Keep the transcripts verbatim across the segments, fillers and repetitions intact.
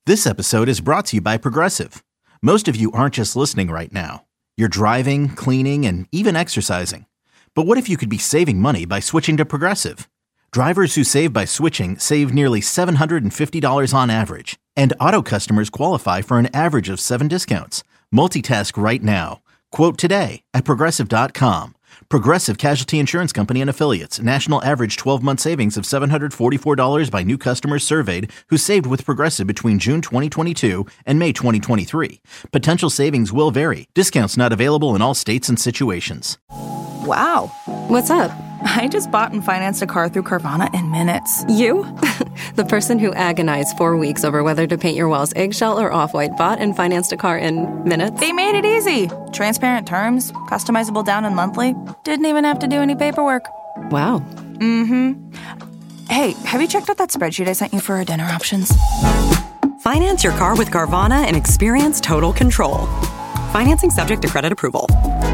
This episode is brought to you by Progressive. Most of you aren't just listening right now. You're driving, cleaning, and even exercising. But what if you could be saving money by switching to Progressive? Drivers who save by switching save nearly seven hundred fifty dollars on average. And auto customers qualify for an average of seven discounts. Multitask right now. Quote today at Progressive dot com. Progressive Casualty Insurance Company and Affiliates. National average twelve-month savings of seven hundred forty-four dollars by new customers surveyed who saved with Progressive between June twenty twenty-two and May twenty twenty-three. Potential savings will vary. Discounts not available in all states and situations. Wow. What's up? I just bought and financed a car through Carvana in minutes. You? The person who agonized four weeks over whether to paint your walls eggshell or off-white bought and financed a car in minutes? They made it easy. Transparent terms, customizable down and monthly. Didn't even have to do any paperwork. Wow. Mm-hmm. Hey, have you checked out that spreadsheet I sent you for our dinner options? Finance your car with Carvana and experience total control. Financing subject to credit approval.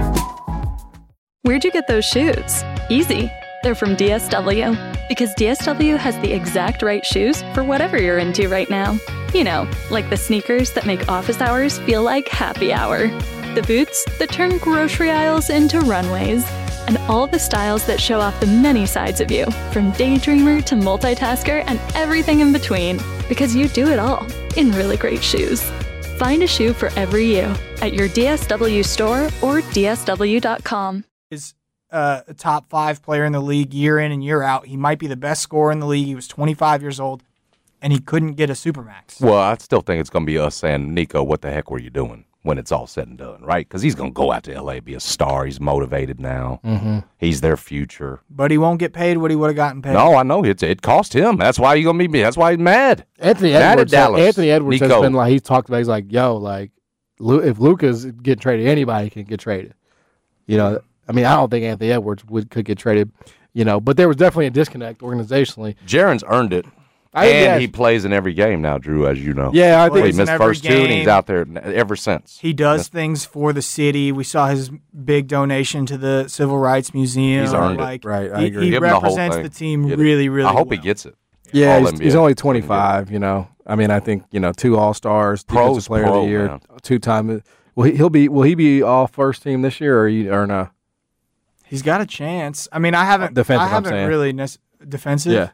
Where'd you get those shoes? Easy. They're from D S W. Because D S W has the exact right shoes for whatever you're into right now. You know, like the sneakers that make office hours feel like happy hour. The boots that turn grocery aisles into runways. And all the styles that show off the many sides of you, from daydreamer to multitasker and everything in between. Because you do it all in really great shoes. Find a shoe for every you at your D S W store or D S W dot com. Is uh, a top five player in the league year in and year out. He might be the best scorer in the league. He was twenty-five years old, and he couldn't get a Supermax. Well, I still think it's going to be us saying, Nico, what the heck were you doing when it's all said and done, right? Because he's going to go out to L A, be a star. He's motivated now. Mm-hmm. He's their future. But he won't get paid what he would have gotten paid. No, I know. It, it cost him. That's why he's going to be. That's why he's mad. Anthony mad Edwards. at Dallas. Anthony Edwards Nico. has been like, he's talked about, he's like, yo, like, Lu- if Luka's getting traded, anybody can get traded. You know, I mean, I don't think Anthony Edwards would could get traded, you know, but there was definitely a disconnect organizationally. Jaren's earned it. I, and yeah. he plays in every game now, Drew, as you know. Yeah, I think well, he in missed every first game. two, and he's out there ever since. He does Missed. things for the city. We saw his big donation to the Civil Rights Museum. He's earned like, it. Right, I he, agree. He Give him the whole represents thing. the team Get it. really, really I hope well. he gets it. Yeah, All he's, N B A. he's only twenty-five, you know. I mean, I think, you know, two All-Stars, Pro's Defensive Player pro, of the Year, man. two-time. Will he, he'll be, will he be all first team this year or, you, or no? He's got a chance. I mean, I haven't, Defensive, I I'm haven't saying. really nec- defensive. Yeah.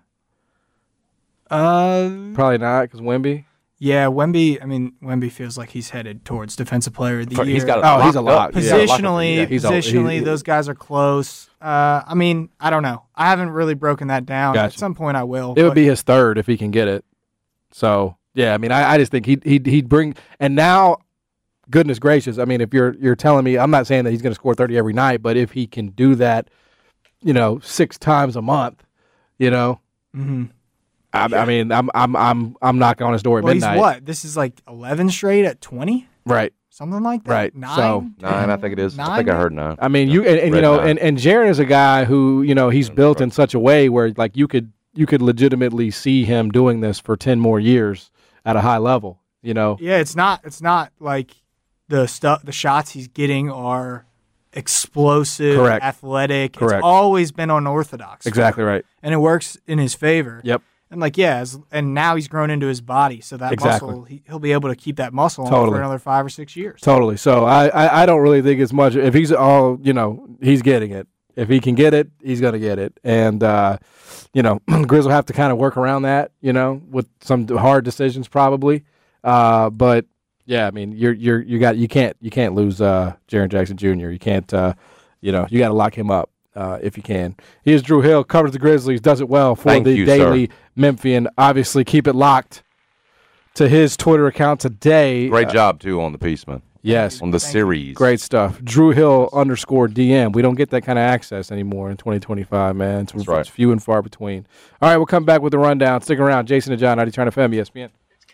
Uh, Probably not because Wemby. yeah, Wemby. I mean, Wemby feels like he's headed towards Defensive Player of the Year. He's got Oh, he's a locked lot. up. Yeah, Positionally, Yeah, he's a- positionally, he- those guys are close. Uh, I mean, I don't know. I haven't really broken that down. Gotcha. At some point, I will. It would but- be his third if he can get it. So yeah, I mean, I, I just think he'd he'd he'd bring. And now, goodness gracious, I mean, if you're you're telling me, I'm not saying that he's going to score thirty every night, but if he can do that, you know, six times a month, you know, Mhm. I, I mean, I'm I'm I'm I'm knocking on his door at Well, midnight. he's what? This is like eleven straight at twenty, Right. something like that. Right. Nine. So- Nine, I think it is. I think I Nine? heard nine. I mean, you and, and you Red know, nine. and and Jaren is a guy who you know he's built in such a way where like you could you could legitimately see him doing this for ten more years at a high level. You know. Yeah, it's not. It's not like the stuff. The shots he's getting are explosive, Correct. athletic. Correct. It's always been unorthodox. Exactly right. and it works in his favor. Yep. And like yeah, as, and now he's grown into his body, so that Exactly. muscle he, he'll be able to keep that muscle on Totally. for another five or six years. Totally. So I, I, I don't really think it's much. If he's all, you know, he's getting it. If he can get it, he's going to get it. And, uh, you know, Grizz will have to kind of work around that, you know, with some hard decisions probably. Uh, but yeah, I mean, you're you're you got you can't you can't lose uh, Jaren Jackson Junior You can't, uh, you know, you got to lock him up uh, if you can. He is Drew Hill, covers the Grizzlies, does it well for Thank the you, Daily sir. Memphian. Obviously, keep it locked to his Twitter account today. Great Uh, job, too, on the piece, man. Yes. On the Thank you. series. Great stuff. Drew Hill underscore D M. We don't get that kind of access anymore in twenty twenty-five, man. It's, That's right. it's few and far between. All right, we'll come back with the rundown. Stick around. Jason and John, ninety-Turn F M, E S P N.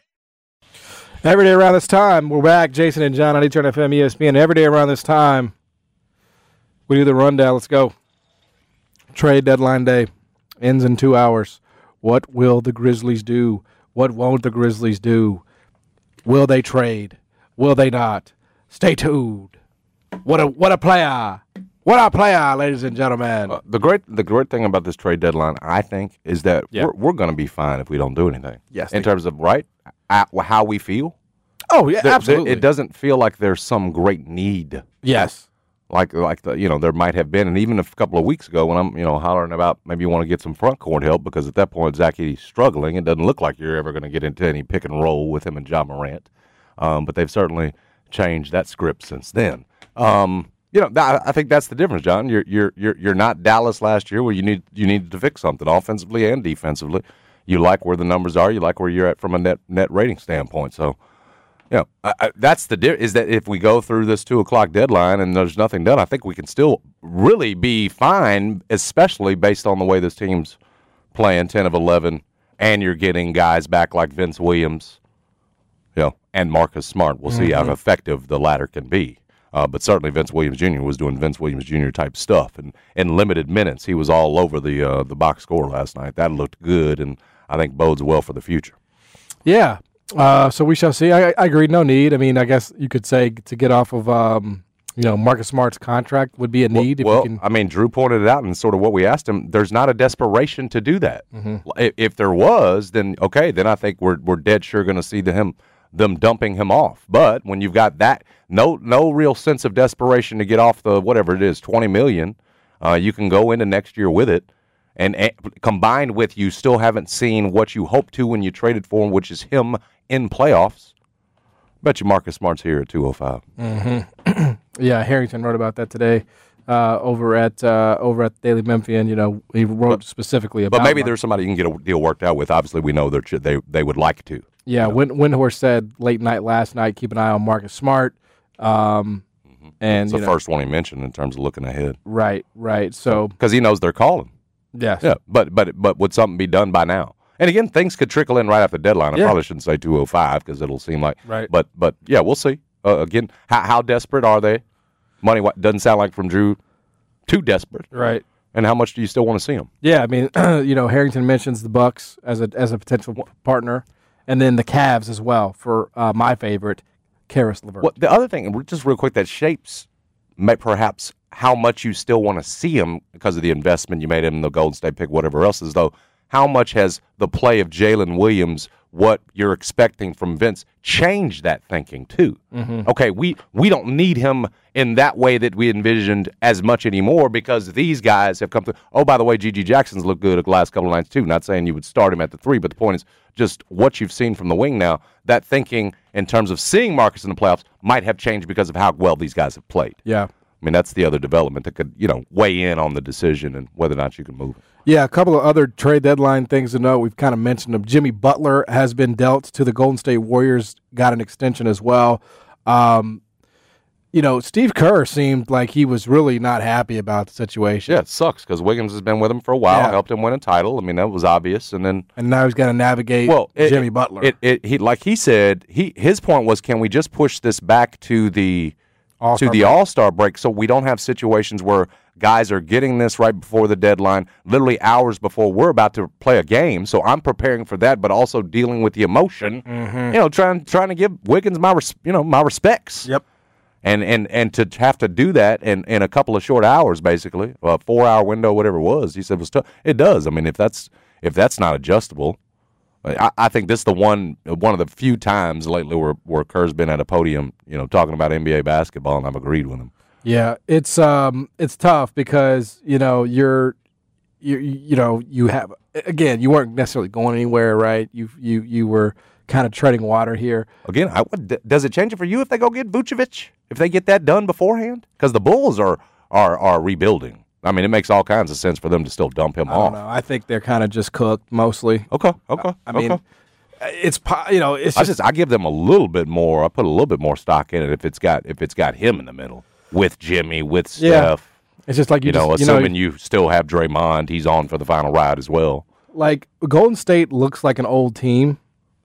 Every day around this time, we're back. Jason and John, ninety-Turn F M, E S P N. Every day around this time, we do the rundown. Let's go. Trade deadline day ends in two hours. What will the Grizzlies do? What won't the Grizzlies do? Will they trade? Will they not? Stay tuned. What a what a player! What a player, ladies and gentlemen. Uh, the great the great thing about this trade deadline, I think, is that Yeah. we're, we're going to be fine if we don't do anything. Yes, In they- terms of, right? at how we feel. Oh yeah, There- absolutely. there- it doesn't feel like there's some great need. Yes. Like like the you know there might have been, and even a couple of weeks ago when I'm you know hollering about maybe you want to get some front court help because at that point Zach Edey's struggling. It doesn't look like you're ever going to get into any pick and roll with him and John Morant. Um, but they've certainly changed that script since then. Um, you know th- I think that's the difference, John. You're you're you're you're not Dallas last year where you need you needed to fix something offensively and defensively. You like where the numbers are. You like where you're at from a net net rating standpoint. So. Yeah, you know, I, I, that's the di- is that if we go through this two o'clock deadline and there's nothing done, I think we can still really be fine, especially based on the way this team's playing ten of eleven, and you're getting guys back like Vince Williams, you know, and Marcus Smart. We'll see Mm-hmm. how effective the latter can be. Uh, but certainly Vince Williams Junior was doing Vince Williams Junior type stuff, and in limited minutes, he was all over the uh, the box score last night. That looked good, and I think bodes well for the future. Yeah. Uh, so we shall see. I, I agree. No need. I mean, I guess you could say to get off of, um, you know, Marcus Smart's contract would be a need. If Well, you can. I mean, Drew pointed it out, and sort of what we asked him. There's not a desperation to do that. Mm-hmm. If, if there was, then okay, then I think we're we're dead sure going to see the him them dumping him off. But when you've got that, no no real sense of desperation to get off the whatever it is, twenty million, uh, you can go into next year with it. And, and combined with you still haven't seen what you hoped to when you traded for him, which is him in playoffs. Bet you Marcus Smart's here at two oh five. Yeah, Harrington wrote about that today uh, over at uh, over at Daily Memphian. You know, he wrote But- specifically about. But maybe Mar- there's somebody you can get a deal worked out with. Obviously, we know that they they would like to. Yeah, Win- Windhorst said late night last night, keep an eye on Marcus Smart. Um, and It's the you know, first one he mentioned in terms of looking ahead right, right. So because he knows they're calling. yes, Yeah, but but but would something be done by now? And again, things could trickle in right after the deadline. I Yeah. probably shouldn't say two oh five because it'll seem like Right. But but yeah, we'll see. Uh, again, how how desperate are they? Money wa- doesn't sound like from Drew too desperate. right. And how much do you still want to see him? Yeah, I mean, you know, Harrington mentions the Bucks as a as a potential p- partner, and then the Cavs as well for uh, my favorite, Karis LeVert. Well, the other thing, just real quick, that shapes may, perhaps how much you still want to see him because of the investment you made in the Golden State pick, whatever else is, though. How much has the play of Jalen Williams, what you're expecting from Vince, changed that thinking too? Mm-hmm. Okay, we we don't need him in that way that we envisioned as much anymore because these guys have come through. Oh, by the way, G G Jackson's looked good the last couple of nights too. Not saying you would start him at the three, but the point is just what you've seen from the wing now. That thinking in terms of seeing Marcus in the playoffs might have changed because of how well these guys have played. Yeah. I mean, that's the other development that could, you know, weigh in on the decision and whether or not you can move it. Yeah, a couple of other trade deadline things to note. We've kind of mentioned them. Jimmy Butler has been dealt to the Golden State Warriors, got an extension as well. Um, you know, Steve Kerr seemed like he was really not happy about the situation. Yeah, it sucks because Wiggins has been with him for a while, Yeah. helped him win a title. I mean, that was obvious. And then, And now he's got to navigate well, it, Jimmy it- Butler. It, it, he, like he said, he his point was, can we just push this back to the All-Star to the break. All Star break so we don't have situations where guys are getting this right before the deadline, literally hours before we're about to play a game. So I'm preparing for that, but also dealing with the emotion. Mm-hmm. You know, trying trying to give Wiggins my res, you know my respects. Yep. And, and and to have to do that in, in a couple of short hours, basically, a four hour window, whatever it was, he said was tough. It does. I mean, if that's if that's not adjustable, I, I think this is the one one of the few times lately where where Kerr's been at a podium, you know, talking about N B A basketball, and I've agreed with him. Yeah, it's um, it's tough because you know you're, you you know you have again you weren't necessarily going anywhere, right? You you you were kind of treading water here. Again, I, what, does it change it for you if they go get Vucevic? If they get that done beforehand? Because the Bulls are, are are rebuilding. I mean, it makes all kinds of sense for them to still dump him I off. don't know. I think they're kind of just cooked mostly. Okay, okay. I mean, okay. it's po- you know it's I just, just I give them a little bit more. I put a little bit more stock in it if it's got if it's got him in the middle with Jimmy, with Yeah. Steph. it's just like you, You know, just, you know assuming you still have Draymond, he's on for the final ride as well. like Golden State looks like an old team,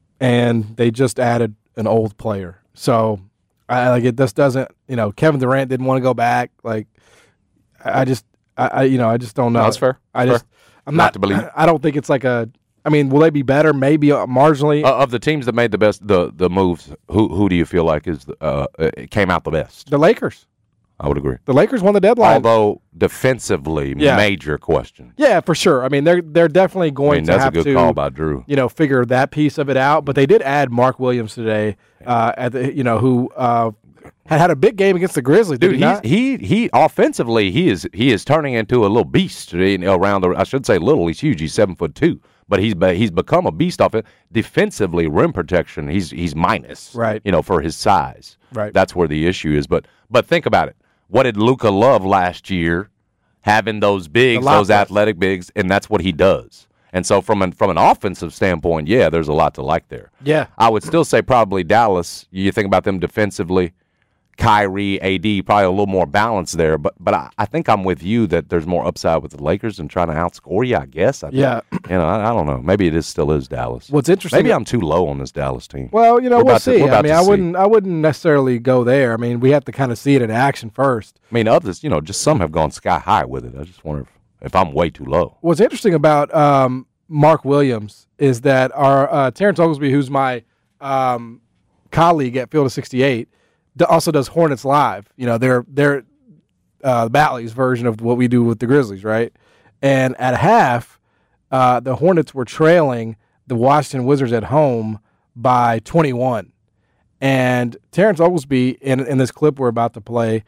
and they just added an old player. So I like it. This doesn't, you know, Kevin Durant didn't want to go back. Like I I just, I, I you know, I just don't know. No, that's fair. I Fair. just, I'm Not not, to believe. I don't think it's like a. I mean, will they be better? Maybe uh, marginally. Uh, of the teams that made the best the the moves, who who do you feel like is uh, uh came out the best? the Lakers. I would agree. The Lakers won the deadline. Although defensively, Yeah. major question. Yeah, for sure. I mean, they're they're definitely I going mean, to that's a have good to, call by Drew. you know, figure that piece of it out. But they did add Mark Williams today, uh, at the you know who uh, had had a big game against the Grizzlies. Did Dude, he not? he's, he he offensively he is he is turning into a little beast you know, around the. I should say little. He's huge. He's seven foot two, but he's be- he's become a beast off it. Defensively, rim protection. He's he's minus. Right. You know, for his size. Right. That's where the issue is. But but think about it. What did Luka love last year? Having those bigs, The those lob athletic bigs, and that's what he does. And so from an from an offensive standpoint, yeah, there's a lot to like there. Yeah. I would still say probably Dallas. You think about them defensively, Kyrie, A D, probably a little more balance there. But but I, I think I'm with you that there's more upside with the Lakers and trying to outscore you, I guess. I think. Yeah. You know, I, I don't know. Maybe it is still is Dallas. What's interesting? Maybe I'm too low on this Dallas team. Well, you know, We're we'll about to- see. we're I about mean, to I see. wouldn't, I wouldn't necessarily go there. I mean, we have to kind of see it in action first. I mean, others, you know, just some have gone sky high with it. I just wonder if, if I'm way too low. What's interesting about um, Mark Williams is that our uh, Terrence Oglesby, who's my um, colleague at Field of sixty-eight, d- also does Hornets Live. You know, they're they're uh, Bally's version of what we do with the Grizzlies, right? And at half, uh, the Hornets were trailing the Washington Wizards at home by twenty-one. And Terrence Oglesby, in in this clip we're about to play,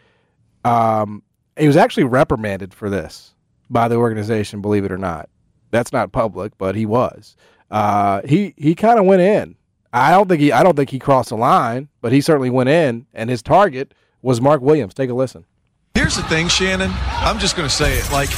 um, he was actually reprimanded for this by the organization, believe it or not. That's not public, but he was. Uh, he he kind of went in. I don't think he I don't think he crossed the line, but he certainly went in, and his target was Mark Williams. Take a listen. Here's the thing, Shannon. I'm just going to say it. Like,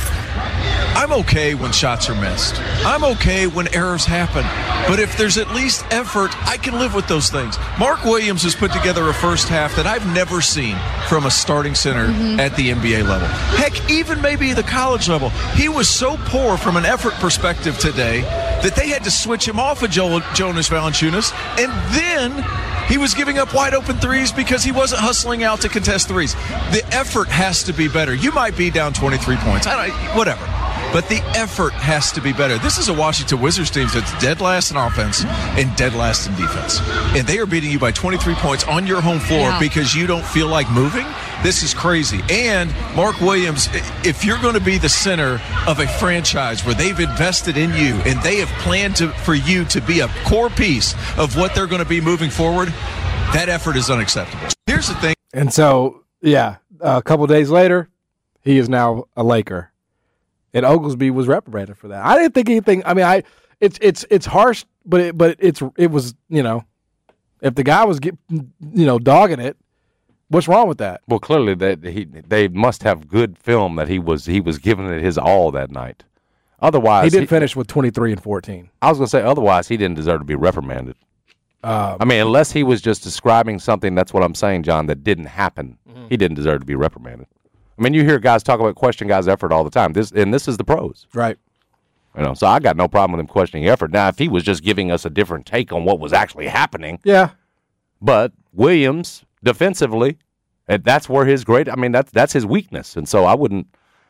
I'm okay when shots are missed. I'm okay when errors happen. But if there's at least effort, I can live with those things. Mark Williams has put together a first half that I've never seen from a starting center mm-hmm. at the N B A level. Heck, even maybe the college level. He was so poor from an effort perspective today that they had to switch him off of jo- Jonas Valanciunas. And then he was giving up wide open threes because he wasn't hustling out to contest threes. The effort has to be better. You might be down twenty-three points. I don't, whatever. But the effort has to be better. This is a Washington Wizards team that's dead last in offense and dead last in defense. And they are beating you by twenty-three points on your home floor yeah. because you don't feel like moving. This is crazy. And Mark Williams, if you're going to be the center of a franchise where they've invested in you and they have planned to, for you to be a core piece of what they're going to be moving forward, that effort is unacceptable. Here's the thing. And so, yeah, a couple days later, he is now a Laker. And Oglesby was reprimanded for that. I didn't think anything. I mean, I it's it's it's harsh, but it, but it's it was you know, if the guy was get, you know dogging it, what's wrong with that? Well, clearly that he they must have good film that he was he was giving it his all that night. Otherwise, he did he, finish with twenty-three and fourteen. I was going to say otherwise he didn't deserve to be reprimanded. Um, I mean, unless he was just describing something. That's what I'm saying, John. That didn't happen. Mm-hmm. He didn't deserve to be reprimanded. I mean, you hear guys talk about question guys' effort all the time. This and this is the pros, right? You know, so I got no problem with him questioning effort. Now, if he was just giving us a different take on what was actually happening, yeah. But Williams defensively, and that's where his great. I mean, that's that's his weakness, and so I wouldn't.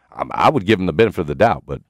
I would give him the benefit of the doubt, but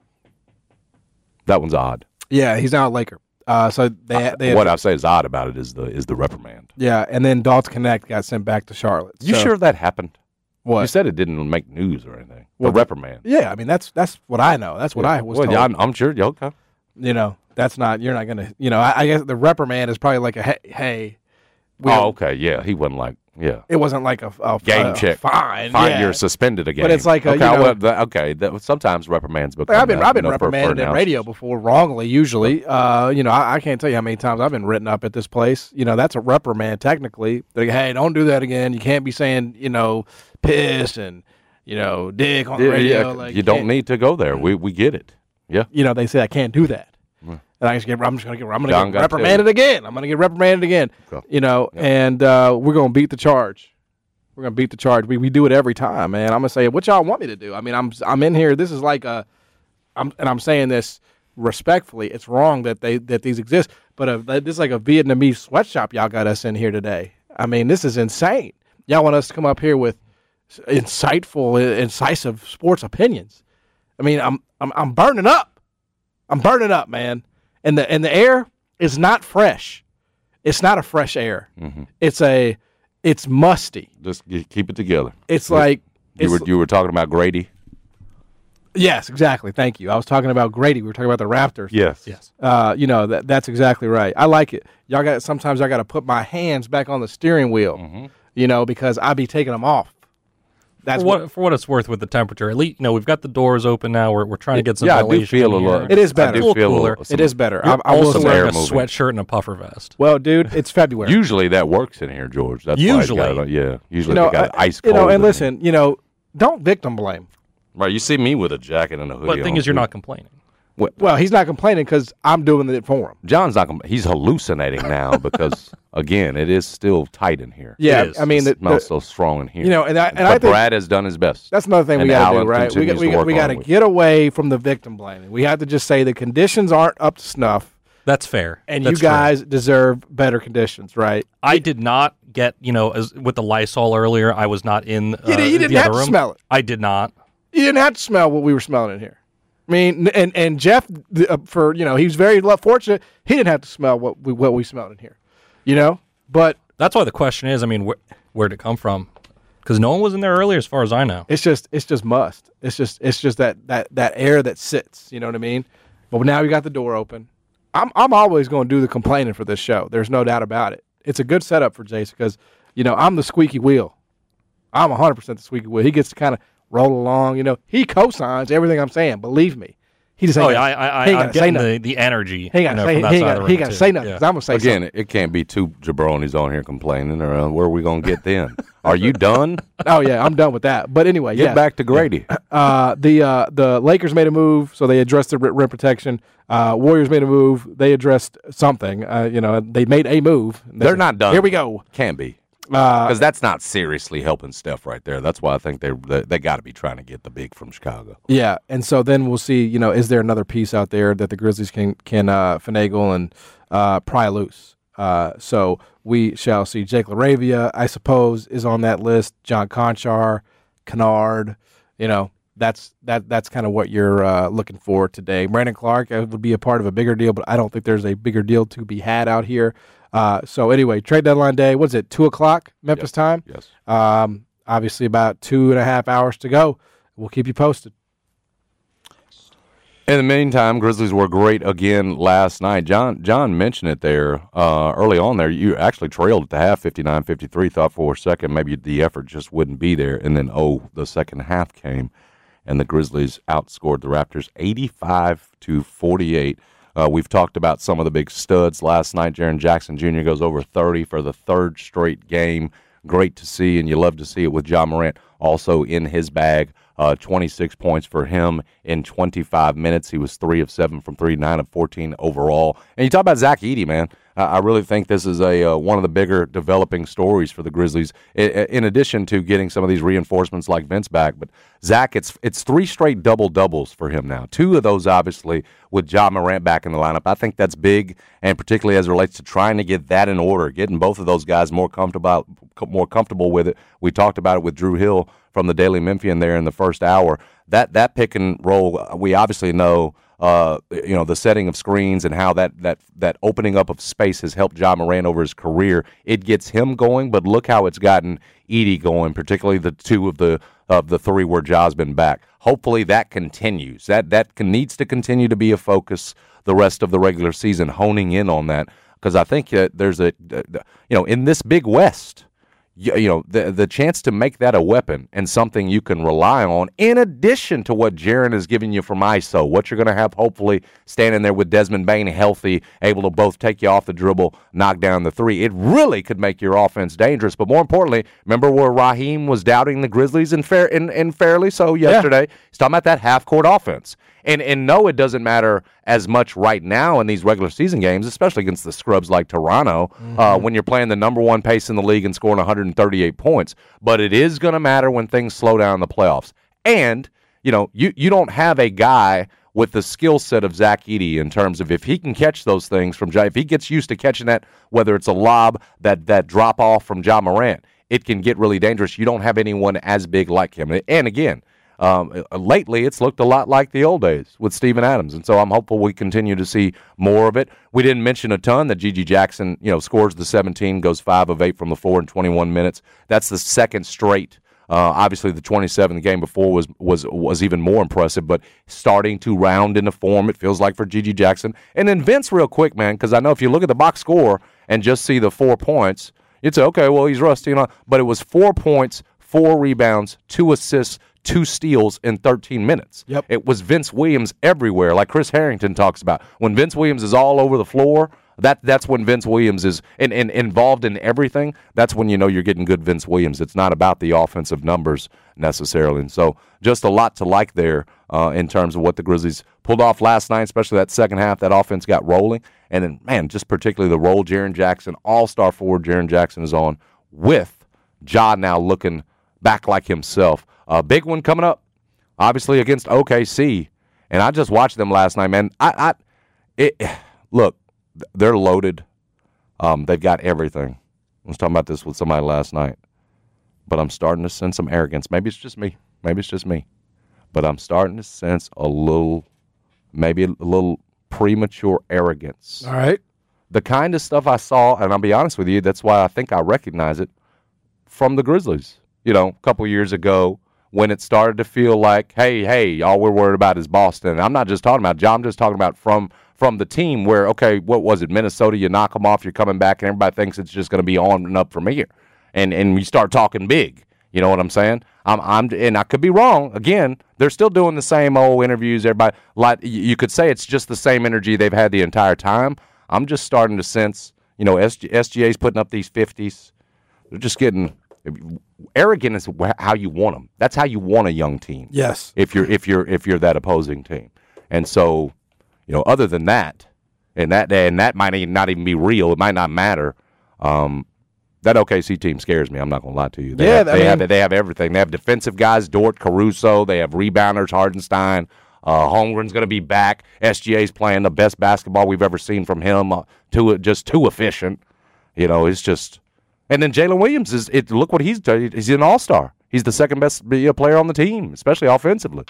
that one's odd. Yeah, he's now a Laker. Uh, so they, they what I say is odd about it is the is the reprimand. Yeah, and then Dalton Connect got sent back to Charlotte. You so. sure that happened? What? You said it didn't make news or anything. Well, the reprimand. Yeah, I mean that's that's what I know. That's what yeah. I was well, told. Yeah, I'm, I'm sure. Okay. You know, that's not. You're not gonna. You know, I, I guess the reprimand is probably like a hey. hey oh, okay. Yeah, he wasn't like. Yeah. It wasn't like a, a game a, check. Fine. Fine. Yeah. You're suspended again. But it's like a, okay. You know, well, the, okay. That, sometimes reprimands become. I've been that, I've been you know, reprimanded for, for in radio before wrongly. Usually, uh, you know, I, I can't tell you how many times I've been written up at this place. You know, that's a reprimand technically. They're like, hey, don't do that again. You can't be saying, you know, piss and you know, dick on the yeah, radio. Yeah. Like, you don't need to go there. We we get it. Yeah. You know, they say I can't do that. Mm. And I just get, I'm just going to get, I'm going to get John reprimanded again. I'm going to get reprimanded again. Okay. You know, yeah. and uh, we're going to beat the charge. We're going to beat the charge. We we do it every time, man. I'm going to say, what y'all want me to do? I mean, I'm I'm in here. This is like a, I'm and I'm saying this respectfully. It's wrong that they that these exist, but a, this is like a Vietnamese sweatshop y'all got us in here today. I mean, this is insane. Y'all want us to come up here with insightful, incisive sports opinions. I mean, I'm I'm I'm burning up. I'm burning up, man. And the and the air is not fresh. It's not a fresh air. Mm-hmm. It's a it's musty. Just you keep it together. It's like you it's, were you were talking about Grady. Yes, exactly. Thank you. I was talking about Grady. We were talking about the Raptors. Yes, yes. Uh, you know that that's exactly right. I like it. Y'all got sometimes I got to put my hands back on the steering wheel. Mm-hmm. You know, because I be taking them off. That's for what, what for what it's worth with the temperature. At least you know we've got the doors open now. We're we're trying to get some yeah, ventilation. I do feel in a little. It is better. I do A little feel cooler. A little, some, it is better. You're I, I will also say wearing a moving. sweatshirt and a puffer vest. Well, dude, it's February. Usually that works in here, George. That's Usually. why I got it. Yeah, usually you know, they got I, ice cold. You know, and in listen, you know, don't victim blame. Right, you see me with a jacket and a hoodie. But the thing on, is, you're too. not complaining. What? Well, he's not complaining because I'm doing it for him. John's not. Compl- he's hallucinating now because again, it is still tight in here. Yeah, It is. I mean, It the, smells the, so strong in here. you know, and I and but I think Brad has done his best. that's another thing we And got to Allen do, right? We got continues we to got work we on got to it. get away from the victim blaming. We have to just say the conditions aren't up to snuff, That's fair. and That's you true. guys deserve better conditions, right? I did not get you know as with the Lysol earlier. I was not in. Uh, You didn't- you didn't the have other to room. smell it. I did not. You didn't have to smell what we were smelling in here. I mean, and and Jeff, uh, for you know, he was very lo- fortunate. He didn't have to smell what we what we smelled in here, you know. But That's why the question is. I mean, wh- where'd it come from? Because no one was in there earlier, as far as I know. it's just it's just must. It's just it's just that that that air that sits. You know what I mean? But now we got the door open. I'm I'm always going to do the complaining for this show. There's no doubt about it. It's a good setup for Jason because you know I'm the squeaky wheel. I'm one hundred percent the squeaky wheel. He gets to kind of roll along. You know, he co-signs everything I'm saying. Believe me. He just ain't Oh yeah, gotta- I, I, he ain't I, I'm gotta say getting nothing. the, the energy. He ain't you gotta know, say, from that he ain't side of gotta, the he room, gotta too. say nothing. Yeah. 'Cause I'm gonna say Again, something. it can't be two jabronis on here complaining. Or uh, where are we gonna get then? Are you done? Oh yeah, I'm done with that. But anyway, Get yes. back to Grady. Uh, the uh, the Lakers made a move, so they addressed the rim rim protection. Uh, Warriors made a move, they addressed something. Uh, you know, they made a move. They're not done. Here we go. Can't be. Uh, Because that's not seriously helping Steph right there. That's why I think they they, they got to be trying to get the big from Chicago. Yeah, and so then we'll see. You know, is there another piece out there that the Grizzlies can can uh, finagle and uh, pry loose? Uh, so we shall see. Jake LaRavia, I suppose, is on that list. John Conchar, Kennard. You know, that's that that's kind of what you're uh, looking for today. Brandon Clark uh, would be a part of a bigger deal, but I don't think there's a bigger deal to be had out here. Uh, so anyway, trade deadline day. What's it? Two o'clock Memphis Yes. time. Yes. Um, obviously, about two and a half hours to go. We'll keep you posted. In the meantime, Grizzlies were great again last night. John John mentioned it there uh, early on there. You actually trailed at the half, fifty-nine fifty-three, thought for a second maybe the effort just wouldn't be there. And then, oh, the second half came, and the Grizzlies outscored the Raptors eighty-five to forty-eight. Uh, we've talked about some of the big studs last night. Jaren Jackson Junior goes over thirty for the third straight game. Great to see, and you love to see it with Ja Morant also in his bag. Uh, twenty-six points for him in twenty-five minutes. He was three of seven from three, nine of fourteen overall. And you talk about Zach Edey, man. Uh, I really think this is a uh, one of the bigger developing stories for the Grizzlies. I, in addition to getting some of these reinforcements like Vince back, but Zach, it's it's three straight double doubles for him now. Two of those, obviously, with Ja Morant back in the lineup. I think that's big, and particularly as it relates to trying to get that in order, getting both of those guys more comfortable, more comfortable with it. We talked about it with Drew Hill from the Daily Memphian there in the first hour. That that pick and roll, we obviously know, uh, you know, the setting of screens and how that that that opening up of space has helped Ja Morant over his career. It gets him going, but look how it's gotten Edey going, particularly the two of the of the three where Ja's been back. Hopefully that continues. That that can, needs to continue to be a focus the rest of the regular season, honing in on that, because I think that there's a, you know, in this big West, you, you know, the the chance to make that a weapon and something you can rely on, in addition to what Jaren is giving you from I S O, what you're going to have hopefully standing there with Desmond Bane healthy, able to both take you off the dribble, knock down the three. It really could make your offense dangerous. But more importantly, remember where Raheem was doubting the Grizzlies, and fair and, and fairly so yesterday. Yeah. He's talking about that half-court offense. And and no, it doesn't matter as much right now in these regular season games, especially against the scrubs like Toronto, mm-hmm. uh, when you're playing the number one pace in the league and scoring one hundred thirty-eight points. But it is going to matter when things slow down in the playoffs. And, you know, you, you don't have a guy with the skill set of Zach Edey in terms of if he can catch those things from Ja, if he gets used to catching that, whether it's a lob, that, that drop-off from Ja Morant, it can get really dangerous. You don't have anyone as big like him. And again, um, lately it's looked a lot like the old days with Steven Adams. And so I'm hopeful we continue to see more of it. We didn't mention a ton that Gigi Jackson, you know, scores the seventeen, goes five of eight from the floor in twenty-one minutes. That's the second straight. Uh, obviously, the twenty-seven the game before was was was even more impressive, but starting to round into form, it feels like, for Gigi Jackson. And then Vince, real quick, man, because I know if you look at the box score and just see the four points, you'd say, okay, well, he's rusty. You know, but it was four points, four rebounds, two assists, two steals in thirteen minutes. Yep. It was Vince Williams everywhere, like Chris Harrington talks about. When Vince Williams is all over the floor, that that's when Vince Williams is in, in, involved in everything. That's when you know you're getting good Vince Williams. It's not about the offensive numbers necessarily. And so just a lot to like there uh, in terms of what the Grizzlies pulled off last night, especially that second half. That offense got rolling. And then, man, just particularly the role Jaren Jackson, all-star forward Jaren Jackson is on, with Ja now looking back like himself. A big one coming up, obviously, against O K C. And I just watched them last night, man. I, I it, look, they're loaded. Um, they've got everything. I was talking about this with somebody last night. But I'm starting to sense some arrogance. Maybe it's just me. Maybe it's just me. But I'm starting to sense a little, maybe a little premature arrogance. All right. The kind of stuff I saw, and I'll be honest with you, that's why I think I recognize it, from the Grizzlies. You know, a couple years ago, when it started to feel like, hey, hey, all we're worried about is Boston. And I'm not just talking about John, I'm just talking about from from the team where, okay, what was it, Minnesota, you knock them off, you're coming back, and everybody thinks it's just going to be on and up from here. And and we start talking big. You know what I'm saying? I'm I'm and I could be wrong. Again, they're still doing the same old interviews. Everybody, like, you could say it's just the same energy they've had the entire time. I'm just starting to sense, you know, S G A's putting up these fifties. They're just getting arrogant is how you want them. That's how you want a young team. Yes. If you're if you're if you're that opposing team, and so, you know, other than that, and that and that might not even be real. It might not matter. Um, that O K C team scares me. I'm not going to lie to you. They yeah, have, they I mean, have they have everything. They have defensive guys, Dort, Caruso. They have rebounders, Hardenstein. Uh, Holmgren's going to be back. S G A's playing the best basketball we've ever seen from him. Uh, too just too efficient. You know, it's just. And then Jalen Williams is. It, look what he's done. He's an all-star. He's the second best player on the team, especially offensively.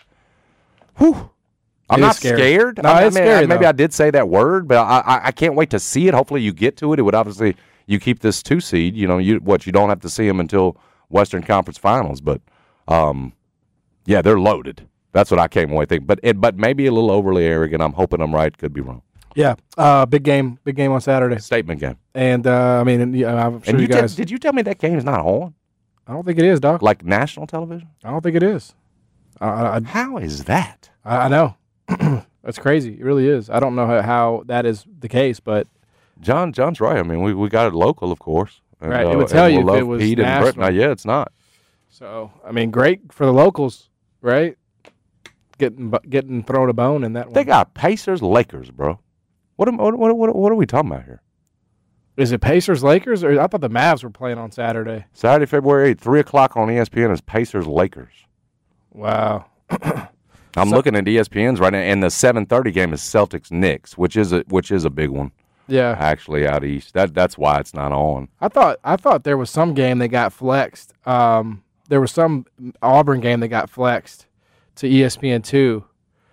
Whew. I'm It not is scary. scared. No, I, it's I mean, scary, maybe though. I did say that word, but I, I, I can't wait to see it. Hopefully, you get to it. It would obviously you keep this two seed. You know, you what you don't have to see them until Western Conference Finals. But um, yeah, they're loaded. That's what I came away thinking. But it, but maybe a little overly arrogant. I'm hoping I'm right. Could be wrong. Yeah, uh, big game, big game on Saturday. Statement game. And uh, I mean, and, yeah, I'm sure And you, you guys. did, did you tell me that game is not on? I don't think it is, Doc. Like national television? I don't think it is. I, I, How is that? I, I know. That's crazy. It really is. I don't know how, how that is the case, but John, John's right. I mean, we, we got it local, of course. And, right, it uh, would tell and you we'll if it love was Pete and Brett. national. Uh, yeah, it's not. So I mean, great for the locals, right? Getting bu- getting thrown a bone in that one. They got Pacers, Lakers, bro. What am, what, what, what, what are we talking about here? Is it Pacers Lakers, or I thought the Mavs were playing on Saturday? Saturday, February eighth, three o'clock on E S P N is Pacers, Lakers. Wow. I'm So- looking at E S P N's right now, and the seven thirty game is Celtics, Knicks, which is a which is a big one. Yeah. Actually, out east. That that's why it's not on. I thought I thought there was some game that got flexed. Um, there was some Auburn game that got flexed to E S P N two.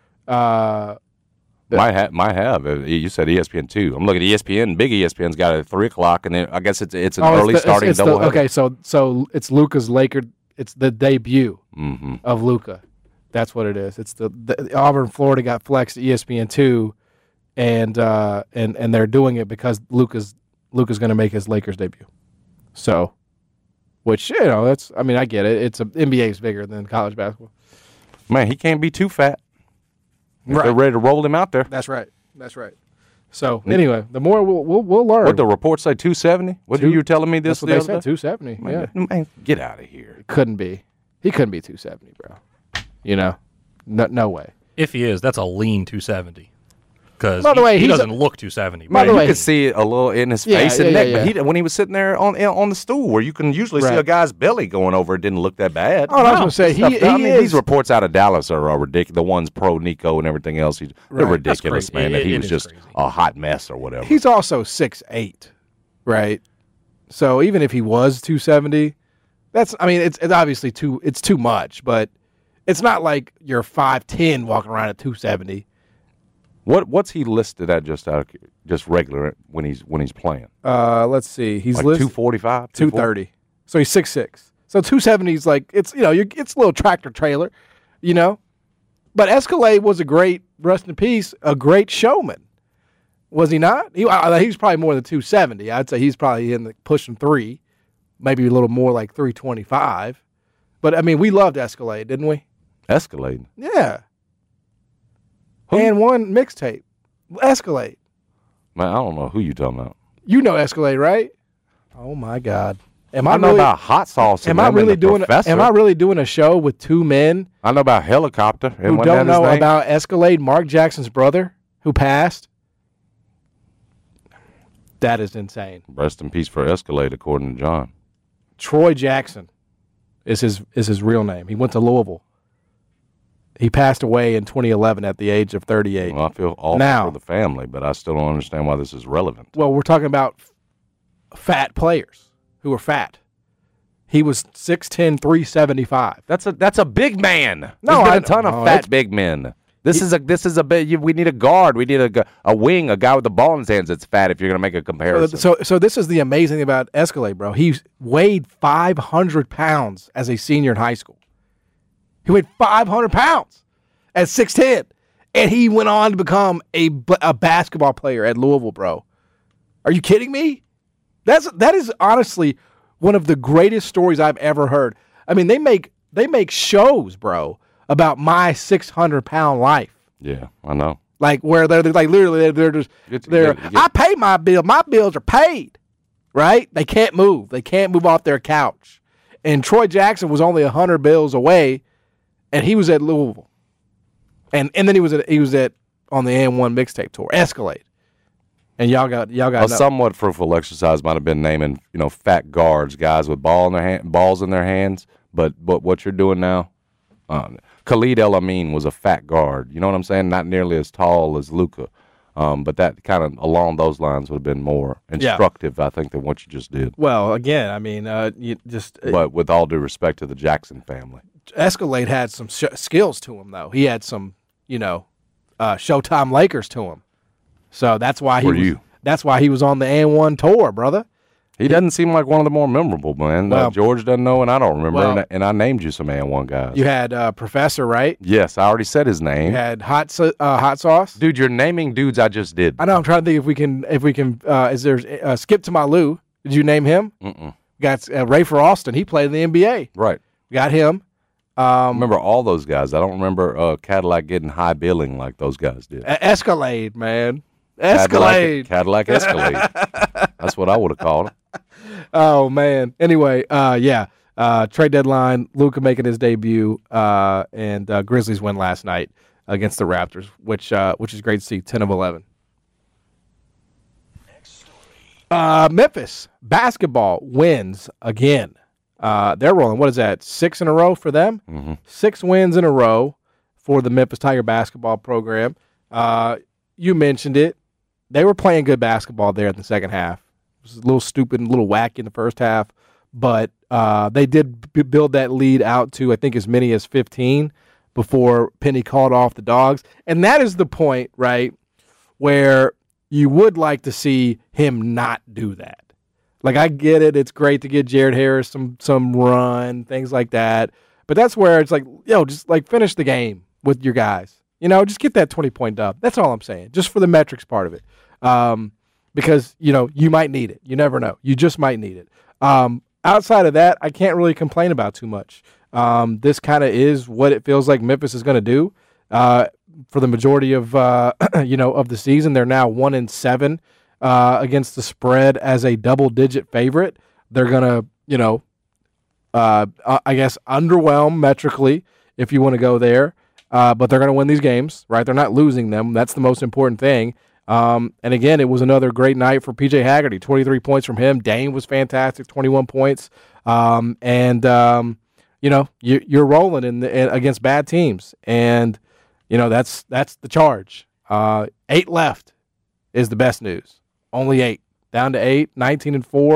Uh, Might have, might have. Uh, You said E S P N two. I'm looking at E S P N. Big E S P N's got it at three o'clock, and then I guess it's it's an oh, it's early the- it's- starting it's the- doubleheader. Okay, so so it's Luka's Laker. It's the debut Mm-hmm. of Luka. That's what it is. It's the, the Auburn, Florida got flexed to E S P N two, and uh, and and they're doing it because Luka's Luka's going to make his Lakers debut. So, which you know, that's I mean I get it. It's a N B A is bigger than college basketball. Man, he can't be too fat. If Right. They're ready to roll him out there. That's right. That's right. So anyway, the more we'll we'll, we'll learn. What the reports say, two seventy? What Two- were you telling me this That's what the they other said. day? Two seventy. Yeah, Man, man, get out of here. couldn't be. He couldn't be two seventy, bro. You know, no, no way. If he is, that's a lean two seventy. Because By the he, way, he he's doesn't a- look two seventy. By the you way, could see it a little in his Yeah, face yeah, and yeah, neck, yeah. but he, when he was sitting there on on the stool, where you can usually see Right. a guy's belly going over, it didn't look that bad. Oh, no, I was gonna say, he- Stuff- I he mean, is- these reports out of Dallas are, are ridiculous. The ones pro Nico and everything else, he's, they're Right. That's ridiculous, crazy. man. It- that he it was is just crazy. a hot mess or whatever. He's also six eight, right? So even if he was two seventy, that's I mean it's it's obviously too it's too much, but It's not like you're five ten walking around at two seventy. What what's he listed at just out of, just regular when he's when he's playing? Uh, let's see. He's like listed two forty-five, two thirty. So he's six six. So two seventy is like it's you know you're, it's a little tractor trailer, you know. But Escalade was a great, rest in peace, a great showman. Was he not? He uh, he was probably more than two seventy. I'd say he's probably in the pushing three, maybe a little more like three twenty-five. But I mean, we loved Escalade, didn't we? Escalade. Yeah. Who? And one mixtape, Escalade. Man, I don't know who you talking about. You know Escalade, right? Oh my God. Am I, I know really, about hot sauce. Am I really doing? A, am I really doing a show with two men? I know about Helicopter. Who don't know about Escalade? Mark Jackson's brother, who passed. That is insane. Rest in peace for Escalade, according to John. Troy Jackson is his is his real name. He went to Louisville. He passed away in twenty eleven at the age of thirty-eight. Well, I feel awful now, for the family, but I still don't understand why this is relevant. Well, we're talking about f- fat players who are fat. He was six ten, three seventy-five. That's a that's a big man. No, There's been I- a ton of no, fat it's- big men. This is a this is a bit. We need a guard. We need a, a wing, a guy with the ball in his hands that's fat. If you're going to make a comparison, So, so this is the amazing thing about Escalade, bro. He weighed five hundred pounds as a senior in high school. He weighed five hundred pounds at six ten, and he went on to become a a basketball player at Louisville, bro. Are you kidding me? That's that is honestly one of the greatest stories I've ever heard. I mean, they make they make shows, bro, about my six hundred pound life. yeah, I know. Like where they're, they're like literally they're, they're just Get to- they're get- get- I pay my bill. My bills are paid, right? They can't move. They can't move off their couch. And Troy Jackson was only a hundred bills away, and he was at Louisville, and and then he was at he was at on the A M one mixtape tour, Escalade, and y'all got y'all got A no- somewhat fruitful exercise might have been naming, you know, fat guards, guys with ball in their hand, balls in their hands. But but what you're doing now, um, Khalid El Amin was a fat guard. You know what I'm saying? Not nearly as tall as Luka, um, but that kind of along those lines would have been more instructive, I think, than what you just did. Well, again, I mean, uh, you just uh, But with all due respect to the Jackson family, Escalade had some sh- skills to him, though. He had some, you know, uh, Showtime Lakers to him. So that's why he For was, you. that's why he was on the A M one tour, brother. he doesn't seem like one of the more memorable, man. Well- uh, George doesn't know, and I don't remember. Well- and, I, and I named you some A and one guys. You had uh, Professor, right? Yes, I already said his name. You had hot so- uh, hot sauce. Dude, you're naming dudes I just did. I know. I'm trying to think if we can if we can. Uh, is there uh, Skip to my Lou? Did you name him? Mm-mm. Got uh, Ray for Austin. He played in the N B A. Right. Got him. I Um, remember all those guys. I don't remember uh, Cadillac getting high billing like those guys did. uh, Escalade, man. Escalade. Cadillac, Cadillac Escalade. That's what I would have called it. Oh man. Anyway, uh, yeah. Uh, trade deadline. Luka making his debut, uh, and uh, Grizzlies win last night against the Raptors, which uh, which is great to see. Ten of eleven. Uh, Memphis basketball wins again. Uh, they're rolling. What is that? Six in a row for them. Mm-hmm. Six wins in a row for the Memphis Tiger basketball program. Uh, you mentioned it. They were playing good basketball there in the second half. It was a little stupid, and a little wacky in the first half, but uh, they did b- build that lead out to I think as many as fifteen before Penny called off the Dogs, and that is the point, right, where you would like to see him not do that. Like, I get it. It's great to get Jared Harris some some run, things like that. But that's where it's like, yo, just like finish the game with your guys. You know, just get that twenty-point dub. That's all I'm saying, just for the metrics part of it. Um, because, you know, you might need it. You never know. You just might need it. Um, outside of that, I can't really complain about too much. Um, this kind of is what it feels like Memphis is going to do uh, for the majority of, uh, you know, of the season. They're now one and seven. Uh, against the spread as a double-digit favorite. They're going to, you know, uh, I guess underwhelm metrically if you want to go there, uh, but they're going to win these games, right? They're not losing them. That's the most important thing. Um, and again, it was another great night for P J Haggerty. twenty-three points from him. Dame was fantastic, twenty-one points. Um, and, um, you know, you, you're rolling in, the, in against bad teams. And, you know, that's that's the charge. Uh, eight left is the best news. Only eight, down to eight, nineteen and four,